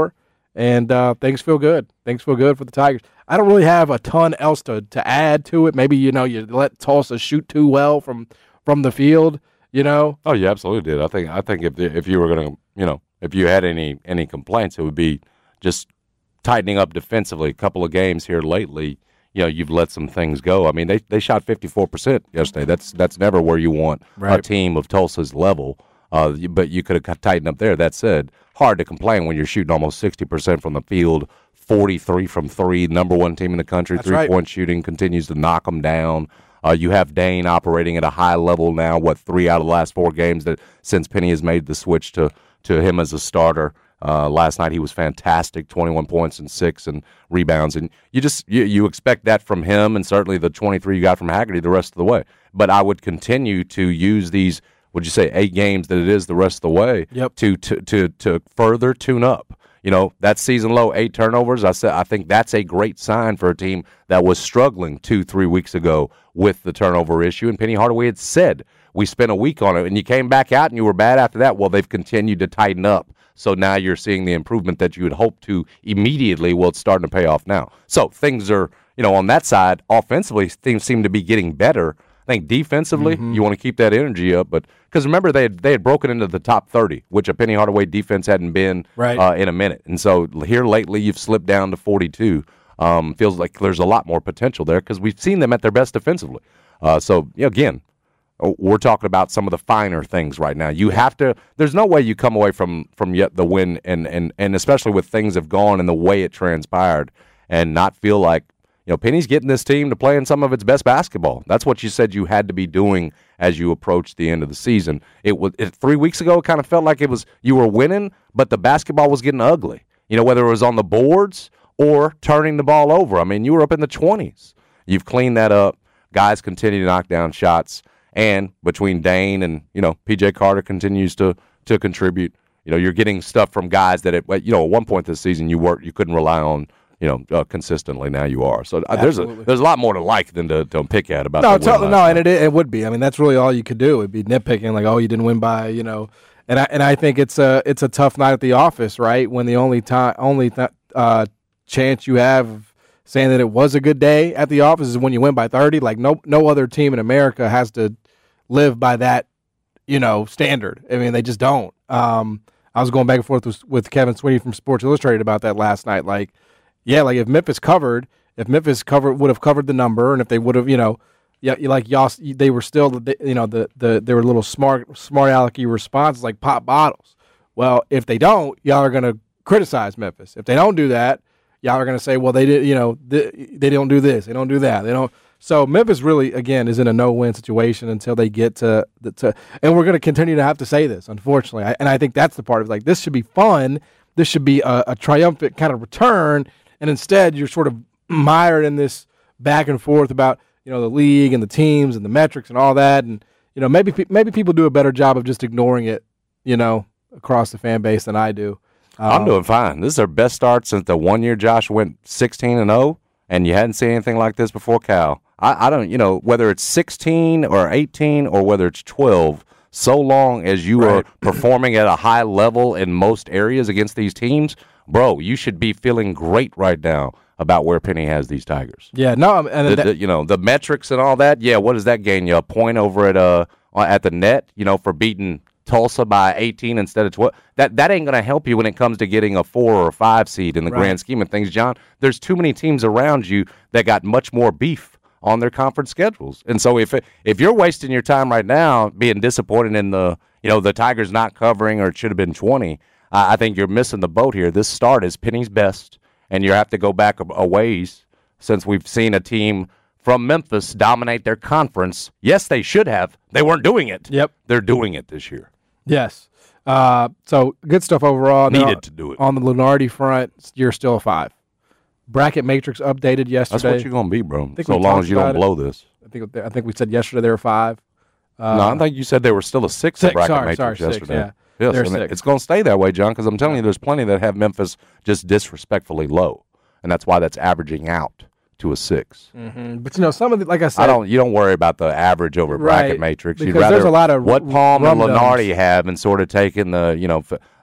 and uh, things feel good. Things feel good for the Tigers. I don't really have a ton else to, to add to it. Maybe, you know, you let Tulsa shoot too well from from the field, you know. Oh, you absolutely did. I think I think if the, if you were going to, you know, if you had any any complaints, it would be just tightening up defensively. A couple of games here lately, you know, you've let some things go. I mean, they they shot fifty-four percent yesterday. That's that's never where you want right. a team of Tulsa's level. Uh, but you could have tightened up there. That said, hard to complain when you're shooting almost sixty percent from the field, forty-three from three, number one team in the country. That's Three-point right. shooting continues to knock them down. Uh, you have Dane operating at a high level now, what, three out of the last four games that since Penny has made the switch to, to him as a starter. Uh, last night he was fantastic, twenty-one points and six and rebounds. And you just you, you expect that from him and certainly the twenty-three you got from Haggerty the rest of the way. But I would continue to use these, would you say, eight games that it is the rest of the way yep. to, to, to, to further tune up. You know, that season low, eight turnovers, I said I think that's a great sign for a team that was struggling two, three weeks ago with the turnover issue. And Penny Hardaway had said, we spent a week on it, and you came back out and you were bad after that. Well, they've continued to tighten up. So now you're seeing the improvement that you had hoped to immediately. Well, it's starting to pay off now. So things are, you know, on that side, offensively, things seem to be getting better. I think defensively, mm-hmm. you want to keep that energy up, but because remember they had they had broken into the top thirty, which a Penny Hardaway defense hadn't been right. uh, in a minute, and so here lately you've slipped down to forty-two. Um, feels like there's a lot more potential there because we've seen them at their best defensively. Uh, so you know, again, we're talking about some of the finer things right now. You have to. There's no way you come away from from yet the win, and and and especially with things have gone and the way it transpired, and not feel like. You know, Penny's getting this team to play in some of its best basketball. That's what you said you had to be doing as you approached the end of the season. It was it, three weeks ago. It kind of felt like it was you were winning, but the basketball was getting ugly. You know, whether it was on the boards or turning the ball over. I mean, you were up in the twenties. You've cleaned that up. Guys continue to knock down shots, and between Dane and you know P J Carter continues to to contribute. You know, you're getting stuff from guys that at you know at one point this season you weren't you couldn't rely on. You know, uh, consistently now you are. So uh, there's a there's a lot more to like than to, to pick at about. No, the totally, no, night. and it it would be. I mean, that's really all you could do. It'd be nitpicking, like, oh, you didn't win by, you know, and I and I think it's a it's a tough night at the office, right? When the only time only th- uh, chance you have of saying that it was a good day at the office is when you win by thirty. Like no no other team in America has to live by that, you know, standard. I mean, they just don't. Um, I was going back and forth with, with Kevin Sweeney from Sports Illustrated about that last night, like. Yeah, like if Memphis covered, if Memphis covered would have covered the number, and if they would have, you know, yeah, like y'all, they were still, you know, the the they were little smart smart alecky responses like pop bottles. Well, if they don't, y'all are going to criticize Memphis. If they don't do that, y'all are going to say, well, they did, you know, they, they don't do this, they don't do that, they don't. So Memphis really, again, is in a no-win situation until they get to the to, and we're going to continue to have to say this, unfortunately. I, and I think that's the part of like this should be fun, this should be a, a triumphant kind of return. And instead, you're sort of mired in this back and forth about, you know, the league and the teams and the metrics and all that. And, you know, maybe maybe people do a better job of just ignoring it, you know, across the fan base than I do. Um, I'm doing fine. This is our best start since the one year Josh went sixteen and oh, and you hadn't seen anything like this before, Cal. I, I don't, you know, whether it's sixteen or eighteen or whether it's twelve, so long as you right. are performing at a high level in most areas against these teams, bro, you should be feeling great right now about where Penny has these Tigers. Yeah, no, and the, that, the, you know the metrics and all that. Yeah, what does that gain you? A point over at uh at the net, you know, for beating Tulsa by eighteen instead of twelve. That that ain't gonna help you when it comes to getting a four or a five seed in the right. grand scheme of things, John. There's too many teams around you that got much more beef on their conference schedules, and so if it, if you're wasting your time right now being disappointed in the you know the Tigers not covering or it should have been twenty. I think you're missing the boat here. This start is Penny's best, and you have to go back a, a ways since we've seen a team from Memphis dominate their conference. Yes, they should have. They weren't doing it. Yep. They're doing it this year. Yes. Uh, so good stuff overall. Needed now, to do it. On the Lunardi front, you're still a five. Bracket matrix updated yesterday. That's what you're going to be, bro, so long as you don't blow this. I think I think we said yesterday they were five. Uh, no, I think you said they were still a six, six bracket sorry, matrix sorry, yesterday. Six, yeah. Yes, They're and six. It's going to stay that way, John, because I'm telling you there's plenty that have Memphis just disrespectfully low, and that's why that's averaging out to a six. Mm-hmm. But, you know, some of the, like I said. I don't. You don't worry about the average over bracket right, matrix. Because You'd rather there's a lot of what Palm and rum-dums. Lunardi have and sort of taking the, you know, f-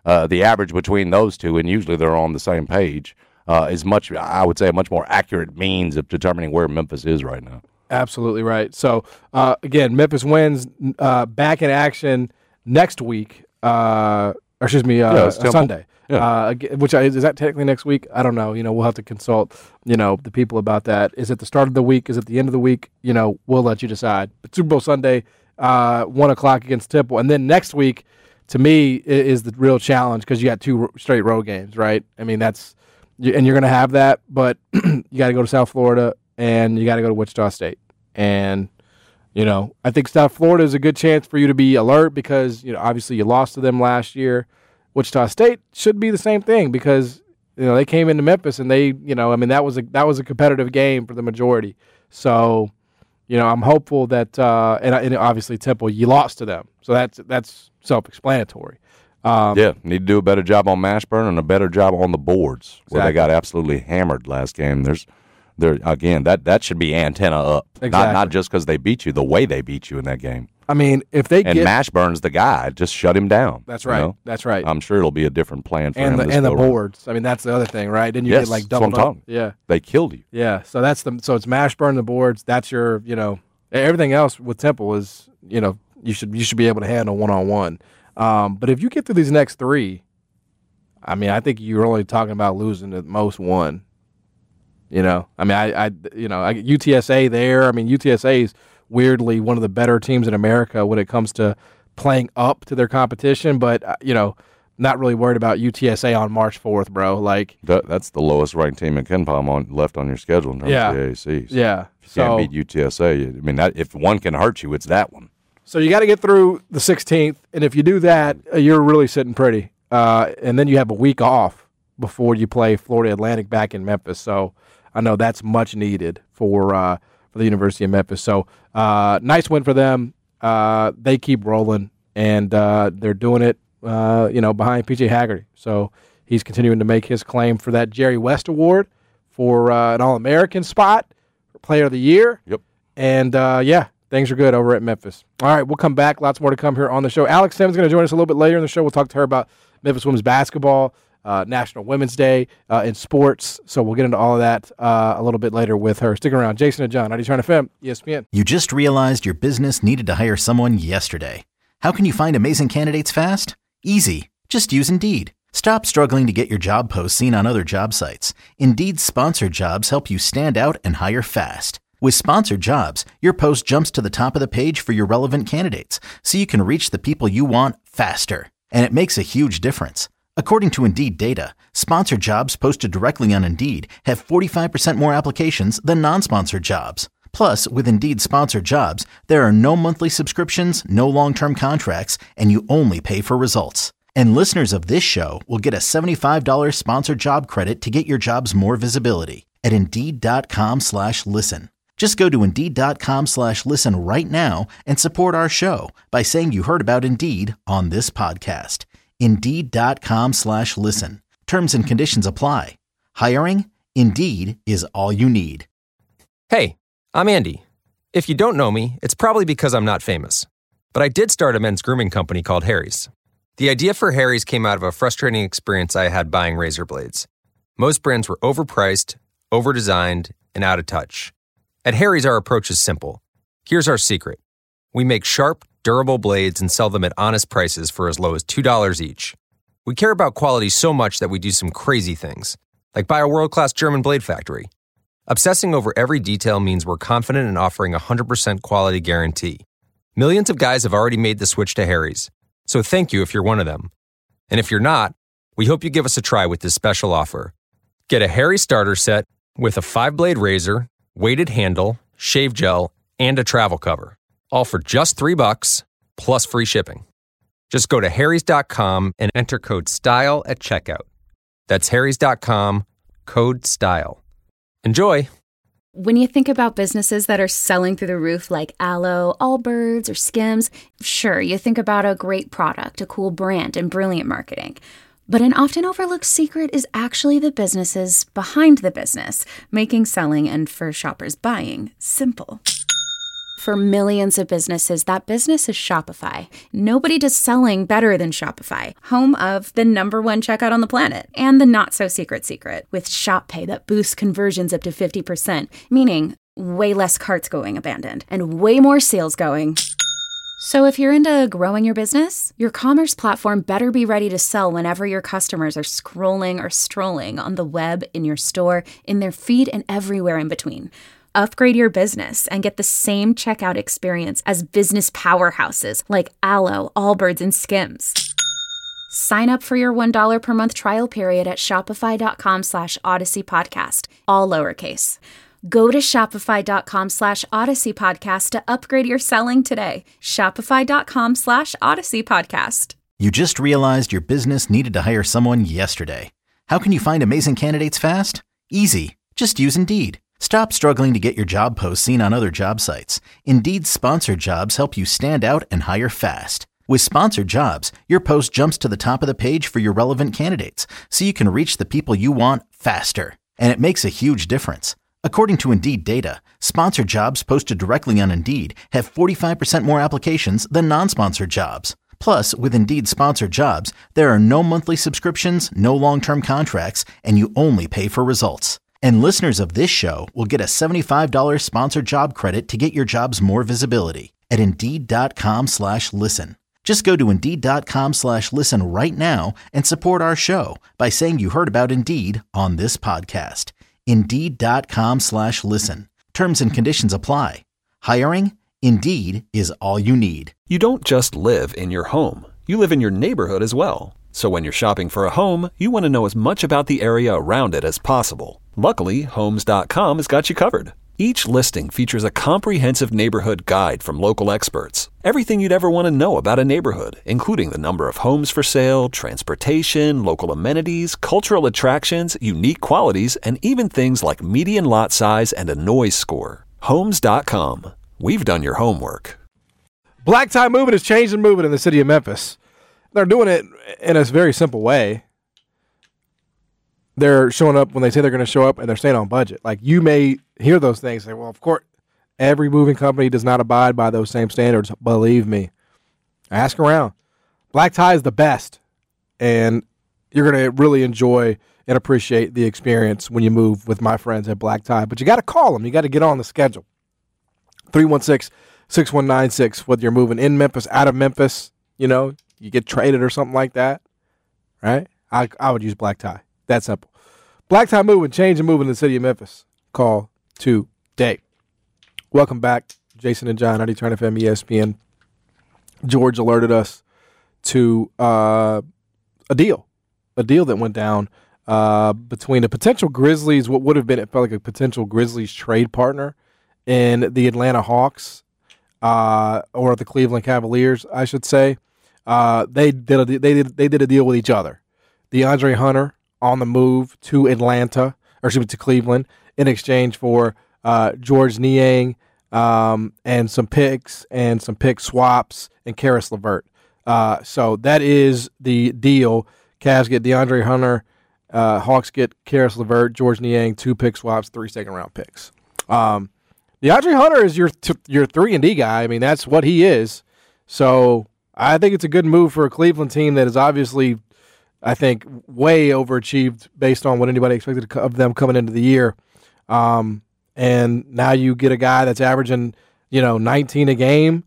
uh, the average between those two, and usually they're on the same page, uh, is much, I would say, a much more accurate means of determining where Memphis is right now. Absolutely right. So, uh, again, Memphis wins uh, back in action next week, uh, or excuse me, uh, Yeah, Temple. Sunday. Yeah. Uh, which I, is that technically next week? I don't know. You know, we'll have to consult, you know, the people about that. Is it the start of the week? Is it the end of the week? You know, we'll let you decide. But Super Bowl Sunday, uh, one o'clock against Temple, and then next week, to me, is the real challenge because you got two straight road games, right? I mean, that's and you're going to have that, but you got to go to South Florida and you got to go to Wichita State, and you know, I think South Florida is a good chance for you to be alert because you know, obviously, you lost to them last year. Wichita State should be the same thing because you know they came into Memphis and they, you know, I mean that was a that was a competitive game for the majority. So, you know, I'm hopeful that uh, and, and obviously Temple, you lost to them, so that's that's self-explanatory. Um, yeah, need to do a better job on Mashburn and a better job on the boards where Exactly. they got absolutely hammered last game. There's, there again that that should be antenna up, Exactly. not not just because they beat you, the way they beat you in that game. I mean, if they And get Mashburn's the guy, just shut him down. That's you right. know? That's right. I'm sure it'll be a different plan for and him. the this and the go around. boards. I mean, that's the other thing, right? Then you Yes, get like that's what I'm doubled up. talking. Yeah, They killed you. yeah. So that's the so it's Mashburn the boards. That's your you know everything else with Temple is you know you should you should be able to handle one on one. But if you get through these next three, I mean, I think you're only talking about losing at most one. You know, I mean, I, I you know, I, U T S A there. I mean, U T S A is weirdly one of the better teams in America when it comes to playing up to their competition. But uh, you know, not really worried about U T S A on March fourth, bro. Like That, that's the lowest ranked team in KenPom on left on your schedule in terms Yeah. of the A A Cs. Yeah. If you So- can't beat U T S A, I mean, that, if one can hurt you, it's that one. So you got to get through the sixteenth, and if you do that, uh, you're really sitting pretty. Uh, and then you have a week off before you play Florida Atlantic back in Memphis. So I know that's much needed for uh, for the University of Memphis. So uh, nice win for them. Uh, they keep rolling, and uh, they're doing it, uh, you know, behind P J Haggerty. So he's continuing to make his claim for that Jerry West Award for uh, an All-American spot, for Player of the Year. Yep. And uh, yeah. Things are good over at Memphis. All right, we'll come back. Lots more to come here on the show. Alex Simmons is going to join us a little bit later in the show. We'll talk to her about Memphis women's basketball, uh, National Women's Day uh, in sports. So we'll get into all of that uh, a little bit later with her. Stick around. Jason and John, ninety-two F M, E S P N. You just realized your business needed to hire someone yesterday. How can you find amazing candidates fast? Easy. Just use Indeed. Stop struggling to get your job posts seen on other job sites. Indeed's sponsored jobs help you stand out and hire fast. With sponsored jobs, your post jumps to the top of the page for your relevant candidates, so you can reach the people you want faster. And it makes a huge difference. According to Indeed data, sponsored jobs posted directly on Indeed have forty-five percent more applications than non-sponsored jobs. Plus, with Indeed sponsored jobs, there are no monthly subscriptions, no long-term contracts, and you only pay for results. And listeners of this show will get a seventy-five dollars sponsored job credit to get your jobs more visibility at Indeed.com slash listen. Just go to Indeed.com slash listen right now and support our show by saying you heard about Indeed on this podcast. Indeed.com slash listen. Terms and conditions apply. Hiring? Indeed is all you need. Hey, I'm Andy. If you don't know me, it's probably because I'm not famous. But I did start a men's grooming company called Harry's. The idea for Harry's came out of a frustrating experience I had buying razor blades. Most brands were overpriced, overdesigned, and out of touch. At Harry's, our approach is simple. Here's our secret. We make sharp, durable blades and sell them at honest prices for as low as two dollars each. We care about quality so much that we do some crazy things, like buy a world-class German blade factory. Obsessing over every detail means we're confident in offering a one hundred percent quality guarantee. Millions of guys have already made the switch to Harry's, so thank you if you're one of them. And if you're not, we hope you give us a try with this special offer. Get a Harry starter set with a five-blade razor, weighted handle, shave gel, and a travel cover. All for just three bucks, plus free shipping. Just go to harrys dot com and enter code STYLE at checkout. That's harrys dot com, code STYLE. Enjoy! When you think about businesses that are selling through the roof like Aloe, Allbirds, or Skims, sure, you think about a great product, a cool brand, and brilliant marketing. But an often overlooked secret is actually the businesses behind the business, making selling and for shoppers buying simple. For millions of businesses, that business is Shopify. Nobody does selling better than Shopify, home of the number one checkout on the planet and the not-so-secret secret with Shop Pay that boosts conversions up to fifty percent, meaning way less carts going abandoned and way more sales going. So if you're into growing your business, your commerce platform better be ready to sell whenever your customers are scrolling or strolling on the web, in your store, in their feed, and everywhere in between. Upgrade your business and get the same checkout experience as business powerhouses like Alo, Allbirds, and Skims. Sign up for your one dollar per month trial period at shopify.com slash Odyssey Podcast, all lowercase. Go to shopify.com slash Odyssey Podcast to upgrade your selling today. Shopify.com slash Odyssey Podcast. You just realized your business needed to hire someone yesterday. How can you find amazing candidates fast? Easy. Just use Indeed. Stop struggling to get your job posts seen on other job sites. Indeed's sponsored jobs help you stand out and hire fast. With sponsored jobs, your post jumps to the top of the page for your relevant candidates, so you can reach the people you want faster. And it makes a huge difference. According to Indeed data, sponsored jobs posted directly on Indeed have forty-five percent more applications than non-sponsored jobs. Plus, with Indeed sponsored jobs, there are no monthly subscriptions, no long-term contracts, and you only pay for results. And listeners of this show will get a seventy-five dollars sponsored job credit to get your jobs more visibility at Indeed.com slash listen. Just go to Indeed.com slash listen right now and support our show by saying you heard about Indeed on this podcast. Indeed.com slash listen. Terms and conditions apply. Hiring? Indeed is all you need. You don't just live in your home. You live in your neighborhood as well. So when you're shopping for a home, you want to know as much about the area around it as possible. Luckily, Homes dot com has got you covered. Each listing features a comprehensive neighborhood guide from local experts. Everything you'd ever want to know about a neighborhood, including the number of homes for sale, transportation, local amenities, cultural attractions, unique qualities, and even things like median lot size and a noise score. Homes dot com. We've done your homework. Black Tie Movement is changing movement in the city of Memphis. They're doing it in a very simple way. They're showing up when they say they're going to show up, and they're staying on budget. Like, you may hear those things and say, well, of course, every moving company does not abide by those same standards. Believe me. Ask around. Black Tie is the best, and you're going to really enjoy and appreciate the experience when you move with my friends at Black Tie. But you got to call them. You got to get on the schedule. three one six, six one nine six, whether you're moving in Memphis, out of Memphis, you know, you get traded or something like that, right? I I would use Black Tie. That simple. Black Tie Movement, change and move in the city of Memphis. Call today. Welcome back, Jason and John, ninety-two F M E S P N. George alerted us to uh, a deal, a deal that went down uh, between a potential Grizzlies, what would have been, it felt like a potential Grizzlies trade partner, and the Atlanta Hawks, uh, or the Cleveland Cavaliers, I should say. Uh, they did a, they did they did a deal with each other. DeAndre Hunter on the move to Atlanta, or excuse me, to Cleveland, in exchange for uh, George Niang um, and some picks and some pick swaps and Karis LeVert. Uh, so that is the deal. Cavs get DeAndre Hunter, uh, Hawks get Karis LeVert, George Niang, two pick swaps, three second round picks. Um, DeAndre Hunter is your t- your three and D guy. I mean, that's what he is. So I think it's a good move for a Cleveland team that is obviously, I think, way overachieved based on what anybody expected of them coming into the year. Um, and now you get a guy that's averaging, you know, nineteen a game.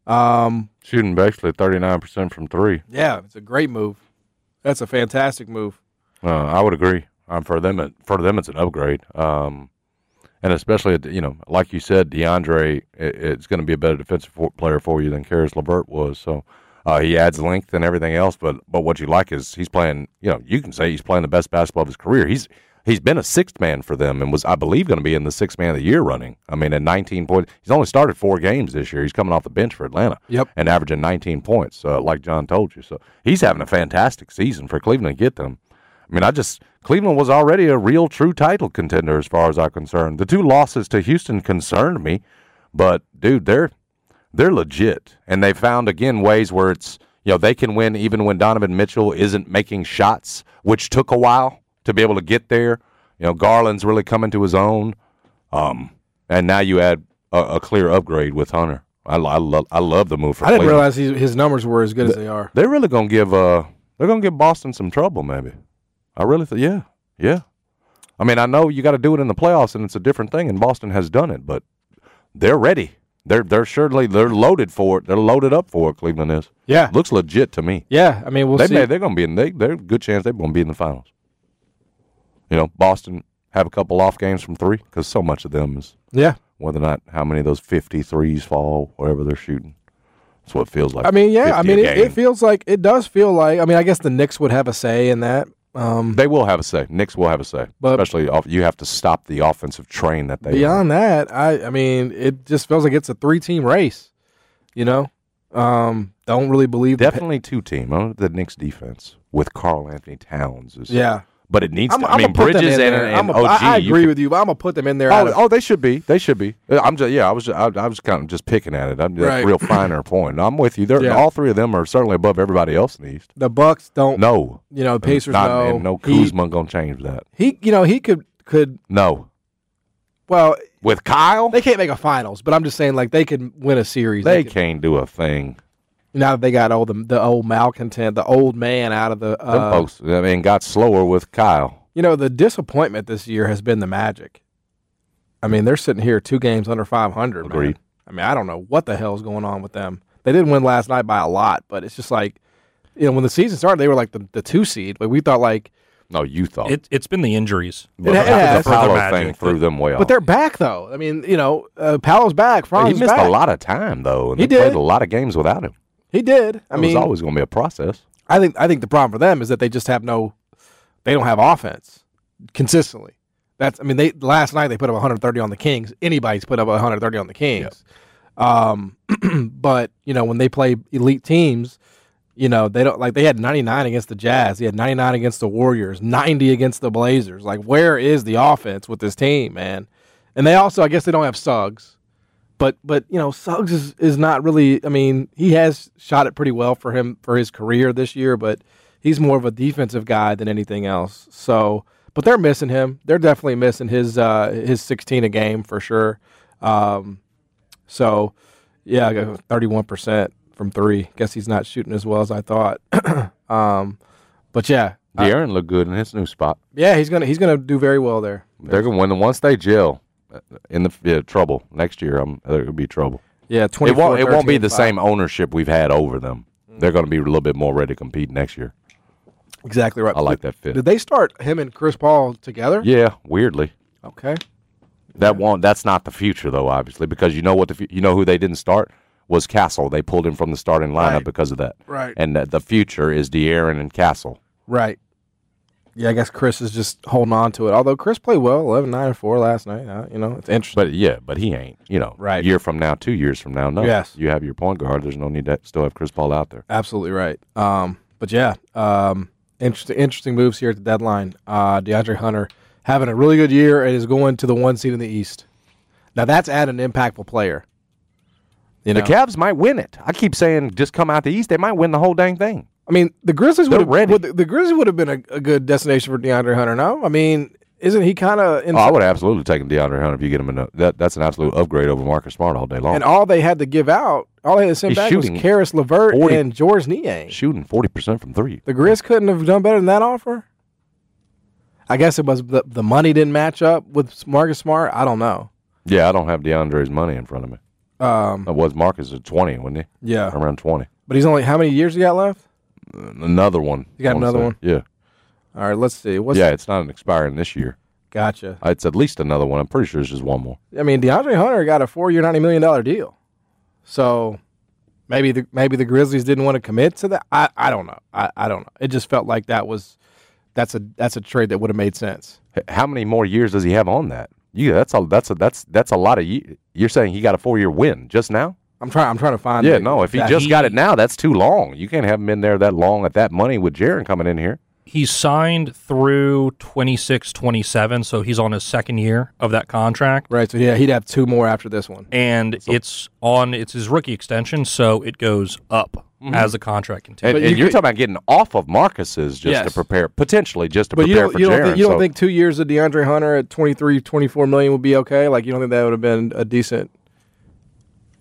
Um, Shooting basically thirty-nine percent from three. Yeah, it's a great move. That's a fantastic move. Uh, I would agree. Um, for them, it, for them, it's an upgrade. Um, and especially, you know, like you said, DeAndre, it, it's going to be a better defensive for, player for you than Karis LeVert was. So uh, he adds length and everything else. But but what you like is he's playing. You know, you can say he's playing the best basketball of his career. He's he's been a sixth man for them and was, I believe, going to be in the sixth man of the year running. I mean, at nineteen points, he's only started four games this year. He's coming off the bench for Atlanta. Yep. And averaging nineteen points, uh, like John told you. So he's having a fantastic season for Cleveland to get them. I mean, I just Cleveland was already a real true title contender as far as I'm concerned. The two losses to Houston concerned me, but dude, they're they're legit, and they found again ways where it's, you know, they can win even when Donovan Mitchell isn't making shots, which took a while to be able to get there. You know, Garland's really coming to his own, um, and now you add a, a clear upgrade with Hunter. I, I love I love the move for I didn't Cleveland. realize he, his numbers were as good as they are. They're really gonna give uh they're gonna give Boston some trouble, maybe. I really think yeah yeah. I mean, I know you got to do it in the playoffs, and it's a different thing, and Boston has done it, but they're ready. They're they're surely they're loaded for it. They're loaded up for it. Cleveland is. Yeah, looks legit to me. Yeah, I mean we'll they see. May, they're gonna be in. They they're a good chance they're gonna be in the finals. You know, Boston have a couple off games from three because so much of them is yeah. Whether or not how many of those fifty-threes fall, wherever they're shooting. That's what it feels like. I mean, yeah. I mean, it, game. it feels like it does feel like. I mean, I guess the Knicks would have a say in that. Um, they will have a say. Knicks will have a say, but especially off, you have to stop the offensive train that they. Beyond that, I I mean, it just feels like it's a three-team race. You know, um, don't really believe definitely two team. I don't know the Knicks defense with Karl Anthony Towns is yeah. But it needs I'm, to. I I'm mean, Bridges and, and a, O G. I, I agree you with you, but I'm gonna put them in there. Oh, of, oh, they should be. They should be. I'm just. Yeah, I was. I, I was kind of just picking at it. I'm that's Right. a real finer point. I'm with you. They're, Yeah. All three of them are certainly above everybody else in the East. The Bucks don't. No, you know, the Pacers Not, no. and no He- Kuzma gonna change that. He, you know, he could could. No. Well, with Kyle, they can't make a finals, but I'm just saying, like they could win a series. They could, can't do a thing. now that they got all the the old malcontent, the old man out of the. Them Uh, folks, I mean, got slower with Kyle. You know, the disappointment this year has been the Magic. I mean, they're sitting here two games under five hundred. Agreed. Man. I mean, I don't know what the hell is going on with them. They didn't win last night by a lot, but it's just like, you know, when the season started, they were like the, the two seed, but we thought like. No, you thought it, it's been the injuries. It, it has. The Paolo thing threw them way off. But they're back though. I mean, you know, uh, Paolo's back. Franz he is missed back. a lot of time though, and He they played did. a lot of games without him. He did. I it mean, was always going to be a process. I think I think the problem for them is that they just have no, they don't have offense consistently. That's I mean they last night they put up one hundred thirty on the Kings. Anybody's put up one hundred thirty on the Kings. Um, but you know when they play elite teams, you know they don't like they had ninety-nine against the Jazz. They had ninety-nine against the Warriors, ninety against the Blazers. Like where is the offense with this team, man? And they also I guess they don't have Suggs. But but you know Suggs is, is not really. I mean he has shot it pretty well for him for his career this year, but he's more of a defensive guy than anything else. So, but they're missing him. They're definitely missing his uh, his sixteen a game for sure. Um, so yeah, I got thirty-one percent from three. Guess he's not shooting as well as I thought. um, but yeah, De'Aaron looked good in his new spot. yeah, he's gonna he's gonna do very well there. They're going to win once they gel. In the yeah, trouble next year, um, there could be trouble. Yeah, it won't. It won't be the five. same ownership we've had over them. They're going to be a little bit more ready to compete next year. Exactly right. I like that fit. Did they start him and Chris Paul together? Yeah, weirdly. Okay. That won't. That's not the future, though. Obviously, because you know what the fu- you know who they didn't start was Castle. They pulled him from the starting lineup Right. because of that. Right. And the, the future is De'Aaron and Castle. Right. Yeah, I guess Chris is just holding on to it. Although Chris played well, eleven, nine, and four last night. Uh, you know, it's interesting. But yeah, but he ain't. You know, Right. A year from now, two years from now, no. Yes. You have your point guard. There's no need to still have Chris Paul out there. Absolutely right. Um, but yeah, um, interesting, interesting moves here at the deadline. Uh, DeAndre Hunter having a really good year and is going to the one seed in the East. Now that's at an impactful player. You know? The Cavs might win it. I keep saying just come out the East. They might win the whole dang thing. I mean, the Grizzlies They're would have ready. would, the Grizzlies would have been a, a good destination for DeAndre Hunter. No, I mean, isn't he kind of? Oh, I would have absolutely taken DeAndre Hunter if you get him in a, that. That's an absolute upgrade over Marcus Smart all day long. And all they had to give out, all they had to send He's back was shooting Karis LeVert forty and George Niang. Shooting forty percent from three. The Grizz couldn't have done better than that offer. I guess it was the the money didn't match up with Marcus Smart. I don't know. Yeah, I don't have DeAndre's money in front of me. Um, That was Marcus at twenty, wasn't he? Yeah. around twenty. But he's only how many years he got left? Another one. You got I wanna another say. one? Yeah. All right, let's see. What's yeah, it's not an expiring this year. Gotcha. Uh, It's at least another one. I'm pretty sure it's just one more. I mean, DeAndre Hunter got a four-year, ninety million dollar deal. So maybe the maybe the Grizzlies didn't want to commit to that. I, I don't know. I, I don't know. It just felt like that was that's a that's a trade that would have made sense. H- How many more years does he have on that? Yeah, that's a that's a that's that's a lot of ye- You're saying he got a four year win just now? I'm trying. I'm trying to find. Yeah, the- no. If he that- just got it now, that's too long. You can't have him in there that long at that money with Jaren coming in here. He's signed through twenty-six twenty-seven, so he's on his second year of that contract. Right, so yeah, he'd have two more after this one. And it's on it's his rookie extension, so it goes up Mhm. as the contract And, continues. and you are talking about getting off of Marcus's just to Yes. prepare, potentially just to But you prepare don't, for you don't, Jaren. think, you don't so- think two years of DeAndre Hunter at twenty-three, twenty-four million would be okay? Like you don't think that would have been a decent?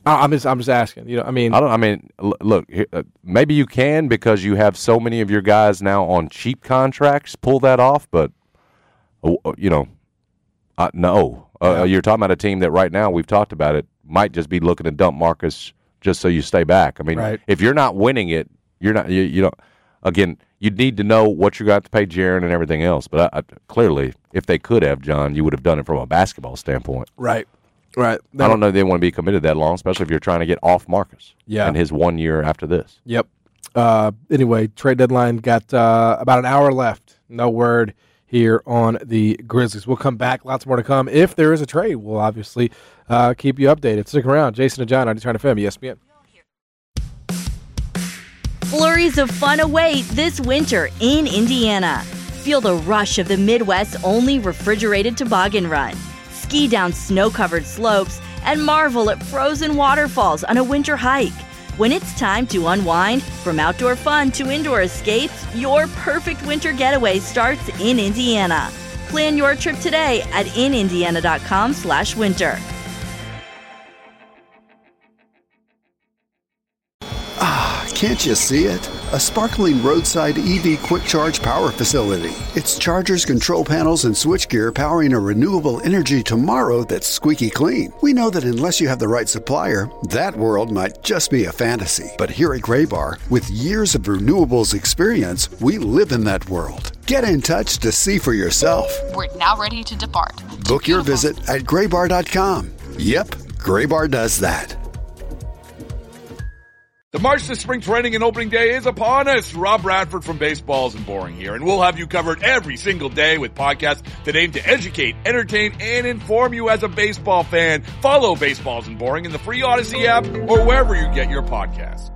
I'm just, I'm just asking. You know, I mean, I don't. I mean, l- look, here, uh, maybe you can because you have so many of your guys now on cheap contracts. Pull that off, but uh, you know, uh, no. Uh, Yeah. You're talking about a team that right now we've talked about it might just be looking to dump Marcus just so you stay back. I mean, Right. if you're not winning it, you're not. You, you know, again, you need to know what you're going to have to pay Jaren and everything else. But I, I, clearly, if they could have, John, you would have done it from a basketball standpoint. right, right. I don't know if they want to be committed that long, especially if you're trying to get off Marcus. Yeah. And his one year after this. Yep. Uh, anyway, trade deadline got uh, about an hour left. No word here on the Grizzlies. We'll come back. Lots more to come. If there is a trade, we'll obviously uh, keep you updated. Stick around. Jason and John, ninety-two point nine F M, E S P N. Flurries of fun await this winter in Indiana. Feel the rush of the Midwest's only refrigerated toboggan run. Ski down snow-covered slopes and marvel at frozen waterfalls on a winter hike. When it's time to unwind, from outdoor fun to indoor escapes, your perfect winter getaway starts in Indiana. Plan your trip today at inindiana.com slash winter. Can't you see it? A sparkling roadside E V quick charge power facility. It's chargers, control panels, and switchgear powering a renewable energy tomorrow that's squeaky clean. We know that unless you have the right supplier, that world might just be a fantasy. But here at Graybar, with years of renewables experience, we live in that world. Get in touch to see for yourself. We're now ready to depart. Book your visit at graybar dot com. Yep, Graybar does that. The march to spring training and opening day is upon us. Rob Bradford from Baseballs and Boring here, and we'll have you covered every single day with podcasts that aim to educate, entertain, and inform you as a baseball fan. Follow Baseballs and Boring in the free Odyssey app or wherever you get your podcasts.